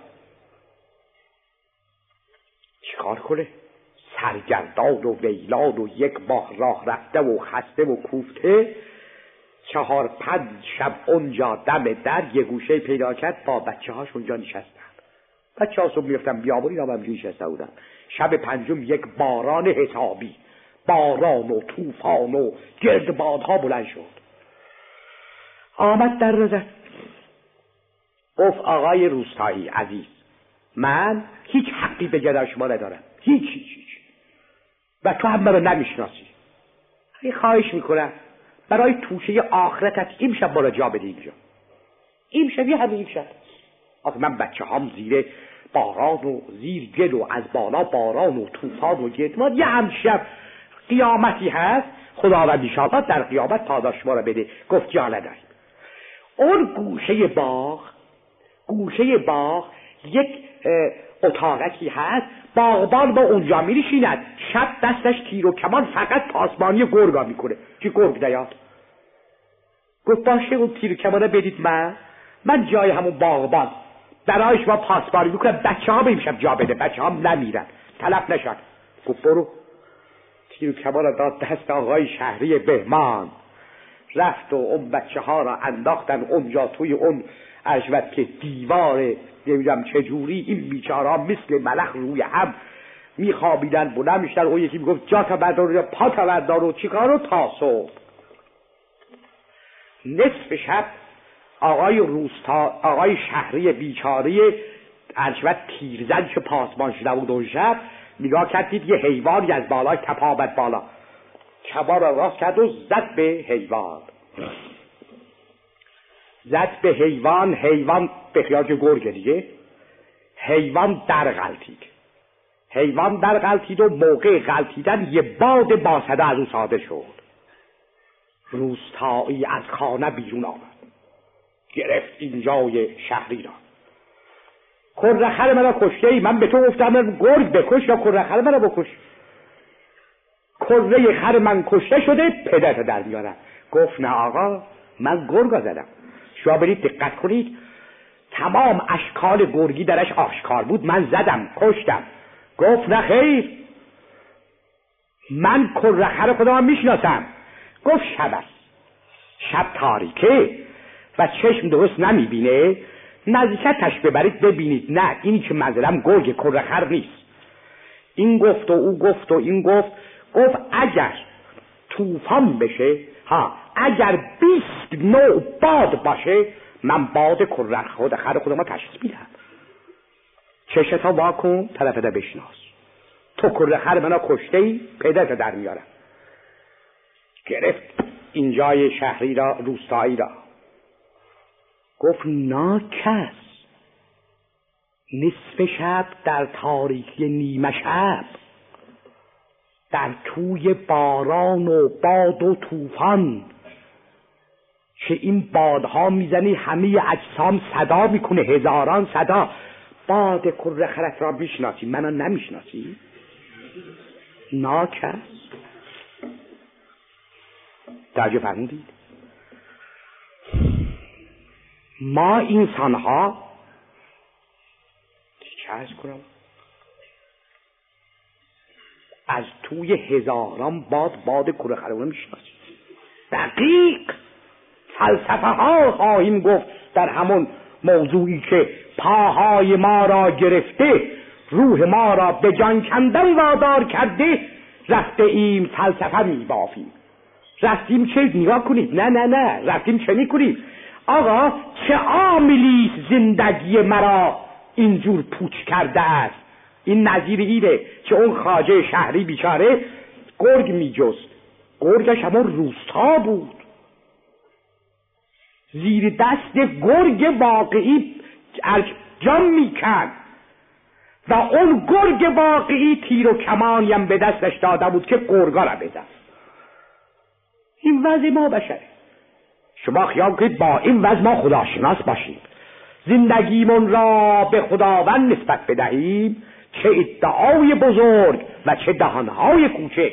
چیکار کنه؟ سرگردان و ویلان و 1 ماه راه رفته و خسته و کوفته 4-5 شب اونجا دم در یه گوشه پیدا کرد با بچه هاش اونجا نشستن. بچه ها صبح میفتن بیابونی هم همجوری نشسته بودن. شب 5 1 باران حسابی، باران و طوفان و گردبادها بلند شد. آمد در رزد گفت آقای روستایی عزیز، من هیچ حقی به جناب شما ندارم، هیچ و تو هم منو نمیشناسی. خواهش میکنم برای توشه آخرتت این شب بالا جا بده اینجا. این شب یه همین شب. آخه من بچه هم زیر باران و زیر گل و از بالا باران و طوفان و گرد یه هم شب قیامتی هست خداوند انشاءالله در قیامت پاداش ما را بده. گفت جا نداریم. اون گوشه باغ یک اتاقکی هست، باغبان با اونجا می‌نشیند، شب دستش تیر و کمان فقط پاسبانی گرگا میکنه. چی گرگ نیاد؟ گفت باشه اون تیر و کمانه بدید من جای همون باغبان برای شما پاسبانی میکنم، بچه ها به این شب جا بده، بچه ها نمیرن، تلف نشد. گفت برو. تیر و کمان داد دست آقای شهری بهمان، رفت و اون بچه ها را انداختن اونجا توی اون عجبت که دیوار نمیدونم چجوری این بیچارا مثل ملخ روی هم میخوابیدن، بلند میشدن. اون یکی میگفت جا تا بردار پا تا بردار و چیکارو تا صبح. نصف شب آقای شهری بیچاره عجبت تیرزن که پاسبان شده بود اون شب، نگاه کردید یه حیوانی از بالای تپه آمد بالا، کمان را راست کرد و زد به حیوان. حیوان به خیال گرگه دیگه، حیوان در غلطید و موقع غلطیدن یه باد باسده از اون صادر شد. روستایی از خانه بیرون آمد، گرفت اینجای شهری را. کرخر منو کشته ای؟ من به تو گفتم من گرگ بکش یا کرخر منو بکش؟ کره خر من کشته شده، پدرت در میارم. گفت نه آقا، من گرگا زدم. شما برید دقت کنید، تمام اشکال گرگی درش آشکار بود، من زدم کشتم. گفت نه خیر، من کرخر خودم میشناسم. گفت شب است، شب تاریکه و چشم درست نمیبینه، نزدیکتش ببرید ببینید. نه، اینی که من زدم گرگ کرخر نیست. این گفت و او گفت و این گفت اگر طوفان بشه، اگر 20 نوع باد باشه، من باد کرخر خودم تشخیص میدم. چشتا واکن، طرف ده بشناس. تو کرخر منو کشته ای، پدرت در میارم. گرفت اینجای شهری را، روستایی را. گفت ناکس، نصف شب در تاریکی نیمه شب، در توی باران و باد و طوفان که این بادها میزنی همه اجسام صدا میکنه، هزاران صدا. باد کرخرت را میشناسی، منو نمیشناسی؟ ناکس. توجه فرمودید؟ ما انسان ها چه عرض کنم، از توی هزاران باد کرخر رو میشناسیم. دقیق فلسفه ها خواهیم گفت در همون موضوعی که پاهای ما را گرفته، روح ما را به جان کندن وادار کرده، رفته ایم فلسفه میبافیم. رفتیم چه؟ نگاه کنید. نه رفتیم چه میکنیم؟ آقا چه عاملی زندگی مرا اینجور پوچ کرده است؟ این نظیر اینه که اون خواجه شهری بیچاره گرگ میجست، گرگش همون روستا بود، زیر دست گرگ واقعی جان میکند و اون گرگ واقعی تیر و کمانی هم به دستش داده بود که گرگا را بزن. این وضع ما بشره. شما خیال کنید با این وضع ما خداشناس باشیم، زندگیمون را به خداوند نسبت بدهیم، چه ادعای بزرگ و چه دهانهای کوچک.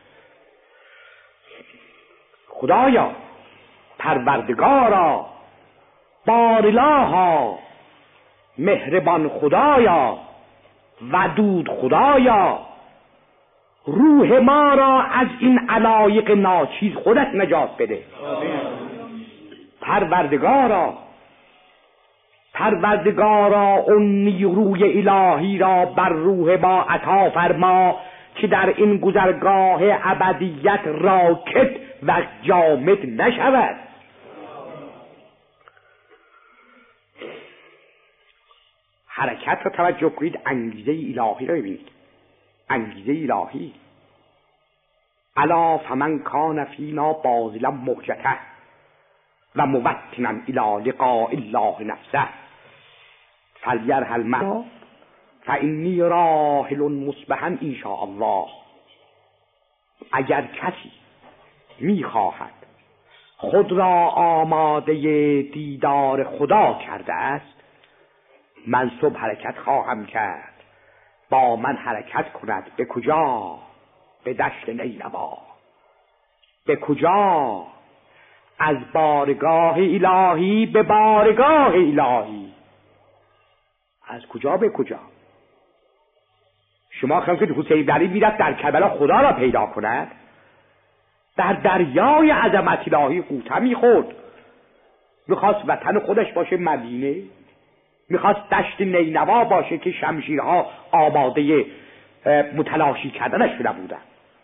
خدایا، پروردگارا، بارالها، مهربان خدایا، ودود خدایا، روح ما را از این علایق ناچیز خودت نجات بده. پروردگارا اون نیروی الهی را بر روح ما عطا فرما که در این گذرگاه ابدیت راکد و جامد نشود. حرکت را توجه کنید، انگیزه الهی را ببینید. انگیزه الهی الا فمن کان فینا باذلا مهجته و موطنا الی لقاء الله نفسه فلیرحل معنا فانی راحل مصبحا ان شاء الله. اگر کسی میخواهد خود را آماده دیدار خدا کرده است، من صبح حرکت خواهم کرد، با من حرکت کند. به کجا؟ به دشت نینوا. به کجا؟ از بارگاه الهی به بارگاه الهی. از کجا به کجا؟ شما خواهید که حسین علی میرد در کربلا خدا را پیدا کند، در دریای عظمت الهی غوطه میخورد. میخواست وطن خودش باشه مدینه، میخواست دشت نینوا باشه که شمشیرها آماده متلاشی کردنش نبودن.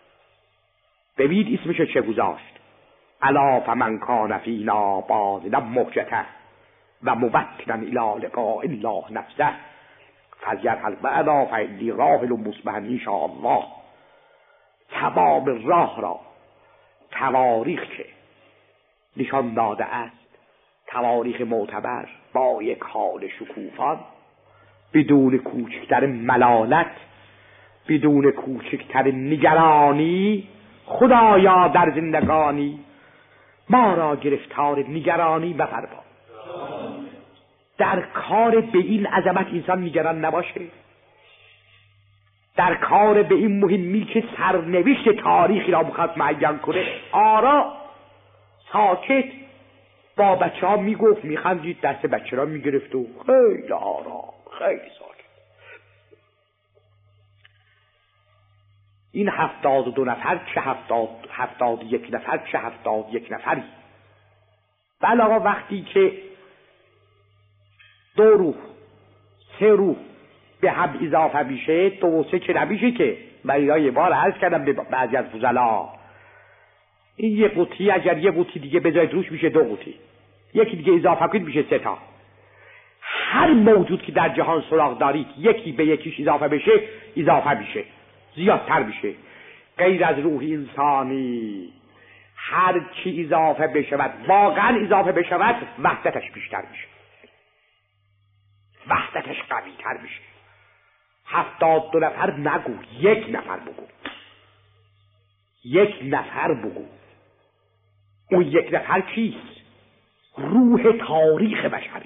ببین اسمشو چه گذاشت: الا فمن کان فینا باذلا مهجته و موطنا الی لقاء الله نفسه فلیرحل معنا فانی راحل مصبحا ان شاء الله. تمام راه را تواریخ که نشان داده است، تواریخ معتبر، با یک حال شکوفان، بدون کوچکتر ملالت، بدون کوچکتر نگرانی. خدایا در زندگانی ما را گرفتار نگرانی مفرما. در کار به این عظمت انسان نگران نباشه، در کار به این مهمی که سرنوشت تاریخی را میخواد معین کنه آرا ساکت. با بچه ها میگفت، میخندید، دست بچه را میگرفت و خیلی آرام، خیلی ساکت. این 72 نفر چه 71 نفر چه 71 نفری. بله آقا، وقتی که 2 روح 3 روح به هم اضافه میشه، 2 و 3 که نمیشه که. من یه بار عرض کردم به بعضی از فضلا، این یه قوطی اگر یه قوطی دیگه بذارید روش میشه 2 قوطی، یکی دیگه اضافه کنید میشه 3 تا. هر موجود که در جهان سراغ دارید یکی به یکیش اضافه بشه اضافه میشه، زیادتر میشه. غیر از روح انسانی هر چی اضافه بشود، واقعا اضافه بشود، وحدتش بیشتر میشه، وحدتش قوی تر میشه. 72 نفر نگو، 1 نفر بگو، 1 نفر بگو. اون 1 نفر کیست؟ روح تاریخ بشری.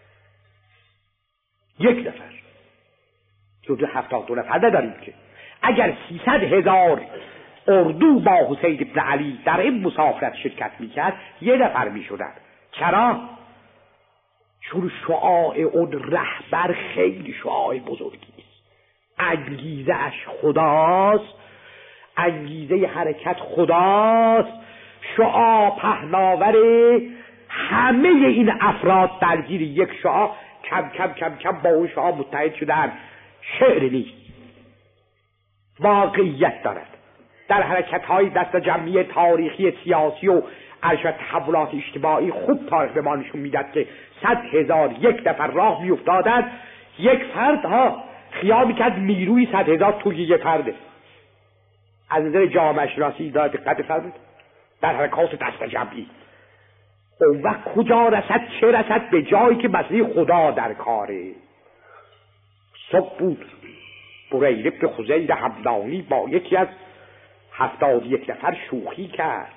1 نفر. جزو 72 نفر نداریم که. اگر 300,000 اردو با حسین ابن علی در این مسافرت شرکت میکرد 1 نفر میشدن. چرا؟ چون شعاع اون رهبر خیلی شعاع بزرگی است. انگیزه اش خداست، انگیزه حرکت خداست. شعاع پهناور همه این افراد در زیر یک شعاع کم کم کم کم با اون شعاع متحد شدن. شعر نیست، واقعیت دارد. در حرکت‌های دست جمعی تاریخی سیاسی و ارشد تحولات اجتماعی خوب تاریخ به ما نشون میداد که 100,000 1 نفر راه میافتادند، 1 فرد خیال میکرد نیروی 100,000 توی 1 فرده. از نظر جامعه شناسی داره دقت فرمود در حرکات دست جمعی. اون وقت کجا رسد؟ چه رسد؟ به جایی که مسئله خدا در کاره. صبح بود، بریر ابن خزیل همدانی با یکی از 71 نفر شوخی کرد،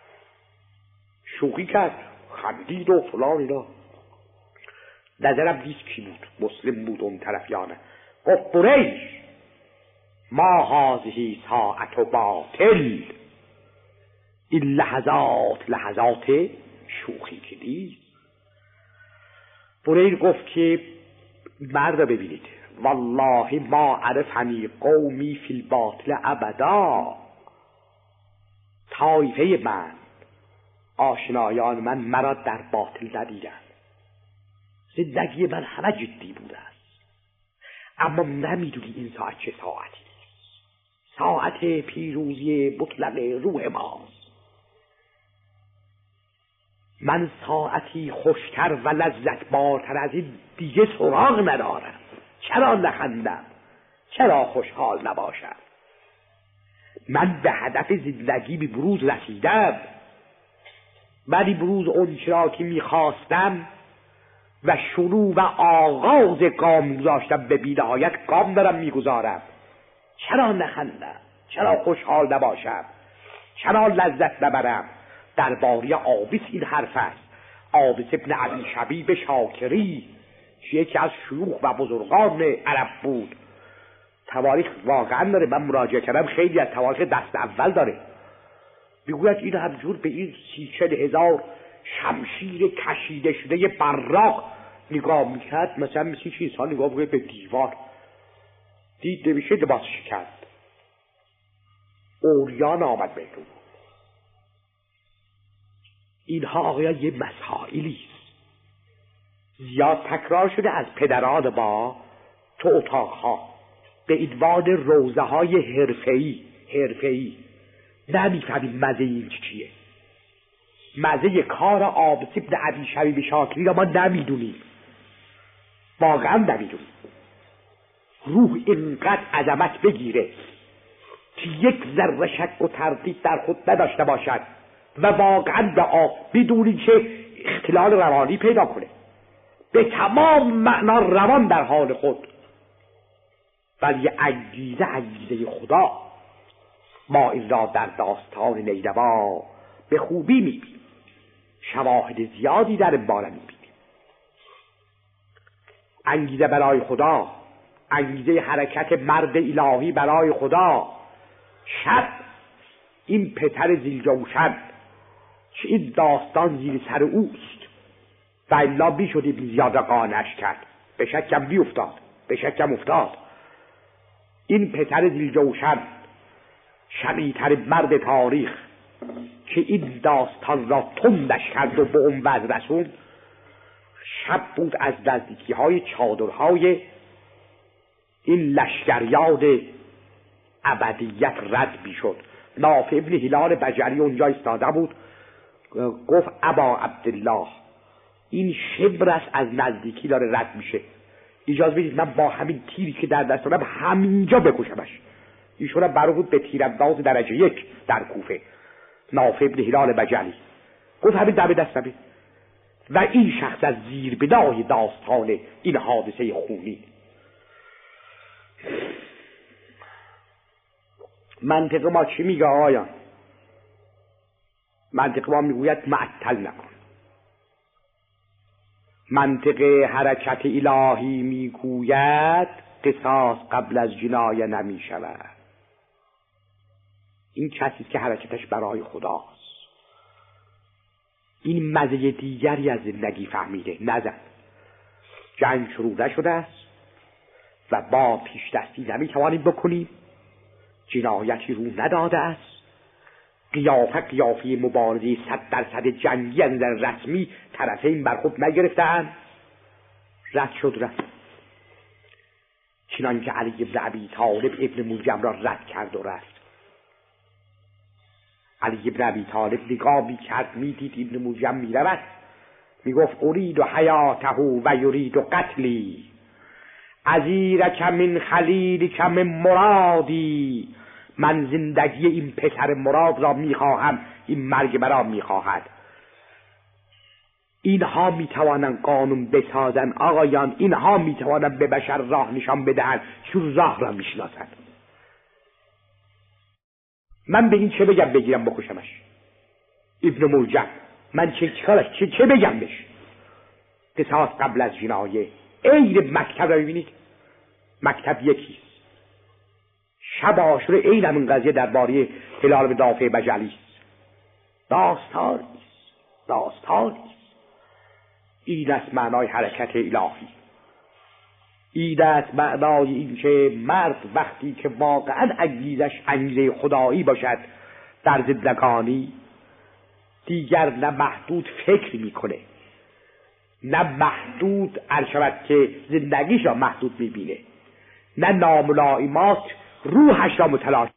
خندید و فلان اینا. نظرم نیست کی بود، مسلم بود اون طرف یا نه. گفت بریر ما هذه ساعت و باطل، این لحظات شوخی که نیست. بریر گفت که مرد ببینید، والله ما عرفنی قومی فی الباطل ابدا. طایفه من، آشنایان من مرا در باطل ندیدند. زندگی من همه جدی بوده است، اما نمیدونی این ساعت چه ساعتی است. ساعت پیروزی مطلق روح ماست. من ساعتی خوشتر و لذت بارتر از این دیگه سراغ ندارم. چرا نخندم؟ چرا خوشحال نباشم؟ من به هدف زندگی به بروز رسیدم. من این بروز اون چرا که میخواستم و شروع و آغاز گام گذاشتم به بی‌نهایت گام دارم میگذارم. چرا نخندم؟ چرا خوشحال نباشم؟ چرا لذت نبرم؟ درباره عابس این حرف است. عابس ابن ابی شبیب شاکری که یکی از شیوخ و بزرگان عرب بود. تواریخ واقعا داره، من مراجعه کردم، خیلی از تواریخ دست اول داره. میگوید این همجور به این 30-40 شمشیر کشیده شده براق نگاه میکرد، مثلا مثل چیزها نگاه میکرد به دیوار، دید نمیشه لباسش کرد، اوریان آمد بیرون. اینها آقایان یه مسائلی است زیاد تکرار شده از پدران ما تو اتاقها به عنوان روزه های حرفه‌ای. نمیفهمیم مزه این چیه. مزه کار عابس ابن ابی شبیب شاکری را ما نمیدونیم، واقعا نمیدونیم. روح اینقدر عظمت بگیره که یک ذره شک و تردید در خود نداشته باشد و واقعا بدون که اختلال روانی پیدا کنه، به تمام معنا روان در حال خود. ولی انگیزه خدا ما این را در داستان نیروا به خوبی میبینیم، شواهد زیادی در این باره میبینیم. انگیزه برای خدا، انگیزه حرکت مرد الهی برای خدا. شب این پتر زیلجوشن که این داستان زیر سر اوست و الا بیشد ابن زیاد قانعش کرد، به شکم افتاد. این پتر زیلجوشن شمیتر مرد تاریخ که این داستان را تندش کرد و به اون وضع رسوند، شب بود از نزدیکی های چادرهای این لشکریان ابدیت رد بیشد. نافع ابن هلال بجلی اونجا ایستاده بود، گفت ابا عبدالله این شبر است از نزدیکی داره رد میشه، اجازه بدید من با همین تیری که در دست دارم همینجا بکشمش. ایشون برو بود به تیرانداز درجه 1 در کوفه، نافع ابن هلال بجلی. گفت همین دم دستمه. و این شخص از زیر بدای داستان این حادثه خونی. منطق ما چی میگه آقایان؟ منطق ما میگوید معطل نکن. منطق حرکت الهی میگوید قصاص قبل از جنایه نمیشود. این کسی که حرکتش برای خداست. این مزه دیگری از زندگی فهمیده، نزد. جنگ شروع نشده است و با پیش دستی نمیتوانیم بکنیم. جنایتی رو نداده است. قیافه مبارزه 100% جنگی از نظر رسمی طرفین بر خود نگرفتند. رد شد رفت، چنانکه علی ابن ابی طالب ابن ملجم را رد کرد و رفت. علی ابن ابی طالب نگاه میکرد، میدید ابن ملجم میرود، میگفت ارید حیاته و یرید قتلی، عزیرک من خلیلک من مرادی. من زندگی این پسر مراد را میخواهم، این مرگ مرا میخواهد. اینها میتوانند قانون بسازن آقایان، اینها میتوانند به بشر راه نشان بدهند، چون راه را میشناسند. من به این چه بگم بگیرم بکشمش؟ ابن ملجم من چه بگم بهش؟ قصاص قبل از جنایه. عین مکتب را ببینید، مکتب یکیست. شب عاشور عین همین قضیه درباره هلال بن دافع بجلی است. داستانی است. این است معنای حرکت الهی. این است معنای این که مرد وقتی که واقعا انگیزه خدایی باشد در زندگانی، دیگر نه محدود فکر میکنه، نه محدود شود که زندگیش را محدود میبینه، نه ناملائمات روحش را متلاشی